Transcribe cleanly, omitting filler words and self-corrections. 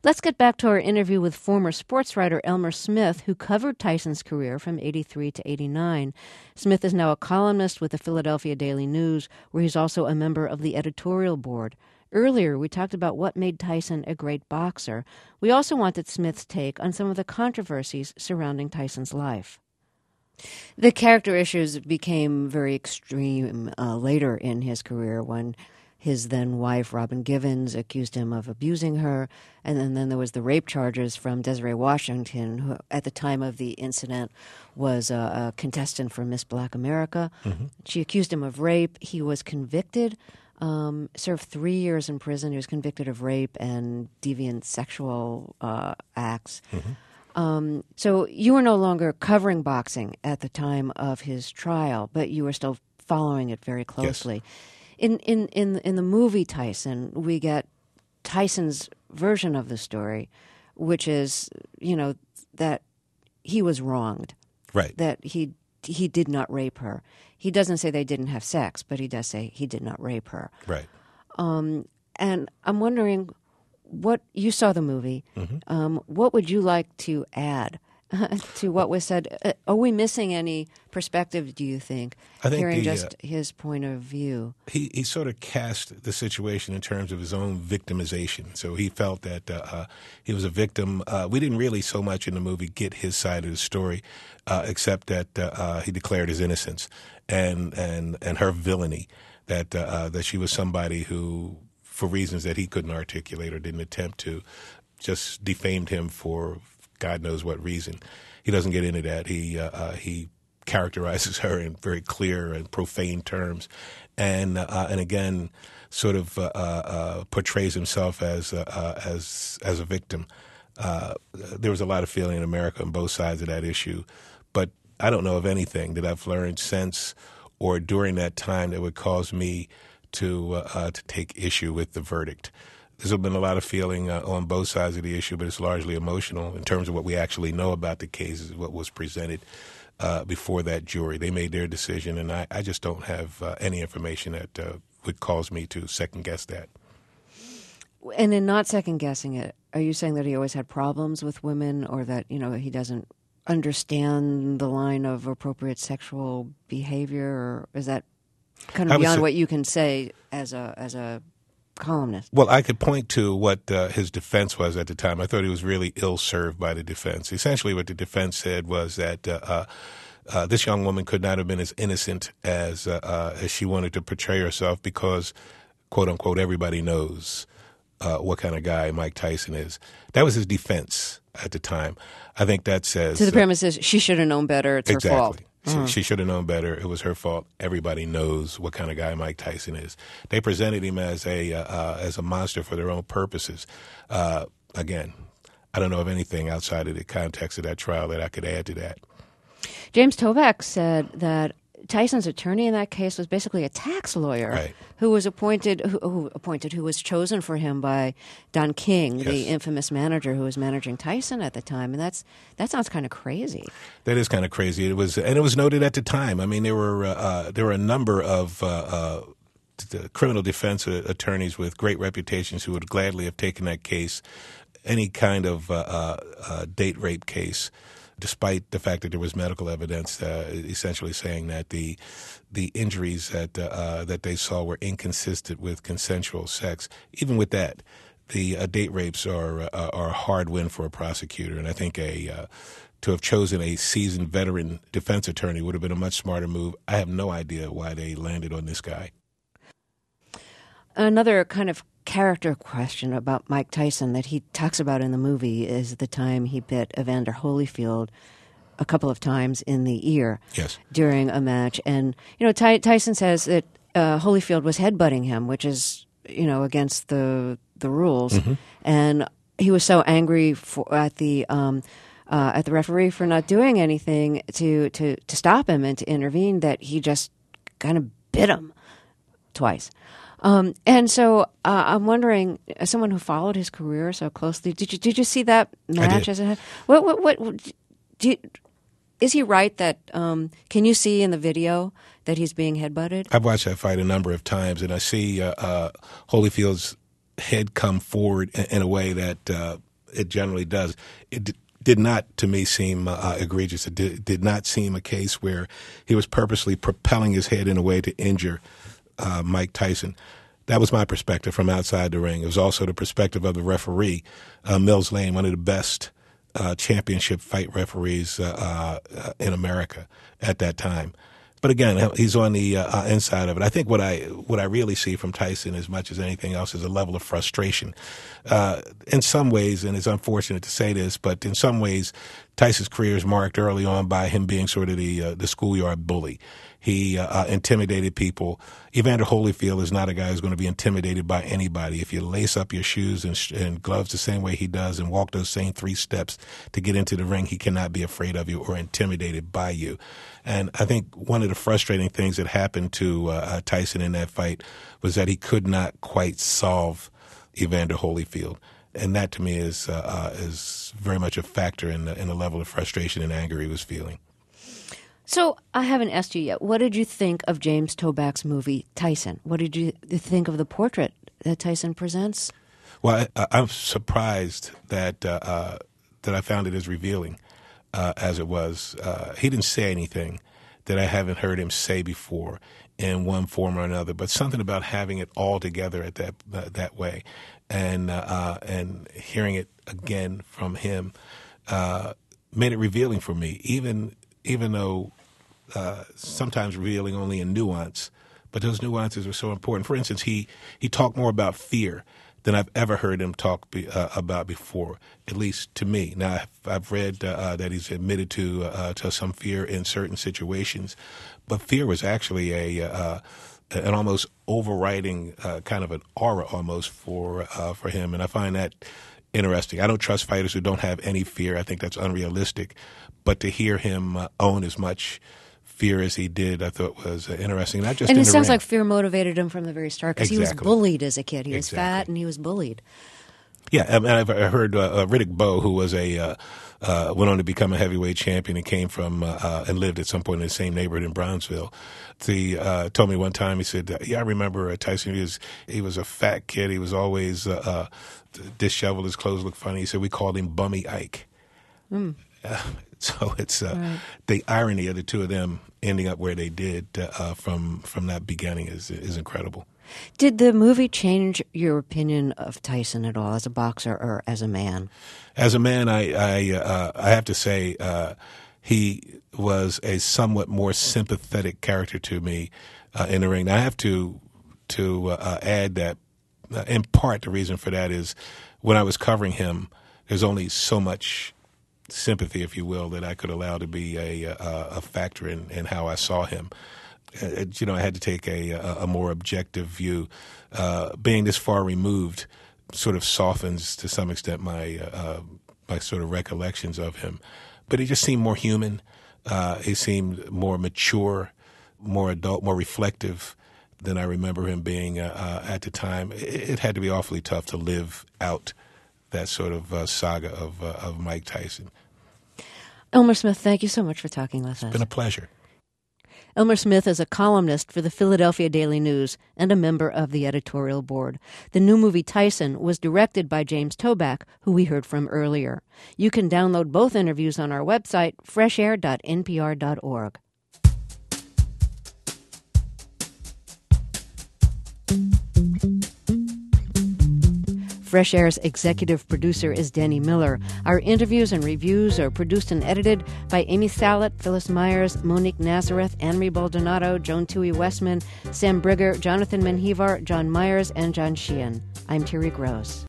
Let's get back to our interview with former sports writer Elmer Smith, who covered Tyson's career from 83 to 89. Smith is now a columnist with the Philadelphia Daily News, where he's also a member of the editorial board. Earlier, we talked about what made Tyson a great boxer. We also wanted Smith's take on some of the controversies surrounding Tyson's life. The character issues became very extreme later in his career when his then-wife, Robin Givens, accused him of abusing her. And then there was the rape charges from Desiree Washington, who at the time of the incident was a contestant for Miss Black America. Mm-hmm. She accused him of rape. He was convicted, served 3 years in prison. He was convicted of rape and deviant sexual acts. Mm-hmm. So you were no longer covering boxing at the time of his trial, but you were still following it very closely. Yes. In the movie Tyson, we get Tyson's version of the story, which is, that he was wronged. Right. That he did not rape her. He doesn't say they didn't have sex, but he does say he did not rape her. Right. And I'm wondering, what you saw the movie, mm-hmm. What would you like to add to what was said? Are we missing any perspective, do you think, hearing just his point of view? He sort of cast the situation in terms of his own victimization. So he felt that he was a victim. We didn't really so much in the movie get his side of the story, except that he declared his innocence and her villainy, that she was somebody who, for reasons that he couldn't articulate or didn't attempt to, just defamed him for God knows what reason. He doesn't get into that. He characterizes her in very clear and profane terms, and again, sort of portrays himself as a victim. There was a lot of feeling in America on both sides of that issue, but I don't know of anything that I've learned since or during that time that would cause me to take issue with the verdict. There's been a lot of feeling on both sides of the issue, but it's largely emotional in terms of what we actually know about the case, what was presented before that jury. They made their decision, and I just don't have any information that would cause me to second-guess that. And in not second-guessing it, are you saying that he always had problems with women, or that, he doesn't understand the line of appropriate sexual behavior, or is that kind of beyond what you can say as a columnist? Well, I could point to what his defense was at the time. I thought he was really ill-served by the defense. Essentially what the defense said was that this young woman could not have been as innocent as she wanted to portray herself because, quote-unquote, everybody knows what kind of guy Mike Tyson is. That was his defense at the time. I think that says... So the premise is she should have known better. It's exactly. her fault. She should have known better. It was her fault. Everybody knows what kind of guy Mike Tyson is. They presented him as a monster for their own purposes. Again, I don't know of anything outside of the context of that trial that I could add to that. James Toback said that Tyson's attorney in that case was basically a tax lawyer, right, who was who was chosen for him by Don King, yes, the infamous manager who was managing Tyson at the time, and that sounds kind of crazy. That is kind of crazy. It was noted at the time. I mean, there were a number of criminal defense attorneys with great reputations who would gladly have taken that case, any kind of date rape case, despite the fact that there was medical evidence essentially saying that the injuries that they saw were inconsistent with consensual sex. Even with that, the date rapes are a hard win for a prosecutor, and I think to have chosen a seasoned veteran defense attorney would have been a much smarter move. I have no idea why they landed on this guy. Another kind of character question about Mike Tyson that he talks about in the movie is the time he bit Evander Holyfield a couple of times in the ear, yes, during a match. And, Tyson says that Holyfield was headbutting him, which is, against the rules. Mm-hmm. And he was so angry at the referee for not doing anything to stop him and to intervene that he just kind of bit him twice. And so I'm wondering, as someone who followed his career so closely, did you see that match? As it is he right that can you see in the video that he's being headbutted? I've watched that fight a number of times, and I see Holyfield's head come forward in a way that it generally does. Did not, to me, seem egregious. It did not seem a case where he was purposely propelling his head in a way to injure Mike Tyson. That was my perspective from outside the ring. It was also the perspective of the referee, Mills Lane, one of the best championship fight referees in America at that time. But again, he's on the inside of it. I think what I really see from Tyson, as much as anything else, is a level of frustration. In some ways, and it's unfortunate to say this, but in some ways, Tyson's career is marked early on by him being sort of the schoolyard bully. He intimidated people. Evander Holyfield is not a guy who's going to be intimidated by anybody. If you lace up your shoes and gloves the same way he does and walk those same 3 steps to get into the ring, he cannot be afraid of you or intimidated by you. And I think one of the frustrating things that happened to Tyson in that fight was that he could not quite solve Evander Holyfield. And that, to me, is very much a factor in the level of frustration and anger he was feeling. So I haven't asked you yet. What did you think of James Toback's movie Tyson? What did you think of the portrait that Tyson presents? Well, I'm surprised that I found it as revealing as it was. He didn't say anything that I haven't heard him say before in one form or another, but something about having it all together at that way, and hearing it again from him made it revealing for me. Even though sometimes revealing only in nuance, but those nuances are so important. For instance, he talked more about fear than I've ever heard him talk about before, at least to me. Now, I've read that he's admitted to some fear in certain situations, but fear was actually an almost overriding kind of an aura almost for him, and I find that interesting. I don't trust fighters who don't have any fear. I think that's unrealistic. But to hear him own as much fear as he did, I thought was interesting. Not just and in it the sounds ring. like fear motivated him from the very start because he was bullied as a kid. He was fat and he was bullied. Yeah, and I've heard Riddick Bowe, who was went on to become a heavyweight champion and came from and lived at some point in the same neighborhood in Brownsville. He told me one time, he said, "Yeah, I remember Tyson. He was a fat kid. He was always disheveled. His clothes looked funny." He said we called him Bummy Ike. So it's the irony of the two of them ending up where they did from that beginning is incredible. Did the movie change your opinion of Tyson at all as a boxer or as a man? As a man, I have to say he was a somewhat more sympathetic character to me in the ring. Now, I have to add that in part the reason for that is when I was covering him, there's only so much sympathy, if you will, that I could allow to be a factor in how I saw him. I had to take a more objective view. Being this far removed sort of softens to some extent my sort of recollections of him. But he just seemed more human. He seemed more mature, more adult, more reflective than I remember him being at the time. It had to be awfully tough to live out that sort of saga of Mike Tyson. Elmer Smith, thank you so much for talking with us. It's been a pleasure. Elmer Smith is a columnist for the Philadelphia Daily News and a member of the editorial board. The new movie Tyson was directed by James Toback, who we heard from earlier. You can download both interviews on our website, freshair.npr.org. Fresh Air's executive producer is Denny Miller. Our interviews and reviews are produced and edited by Amy Salet, Phyllis Myers, Monique Nazareth, Anne-Marie Baldonado, Joan Tui Westman, Sam Brigger, Jonathan Menjivar, John Myers, and John Sheehan. I'm Terry Gross.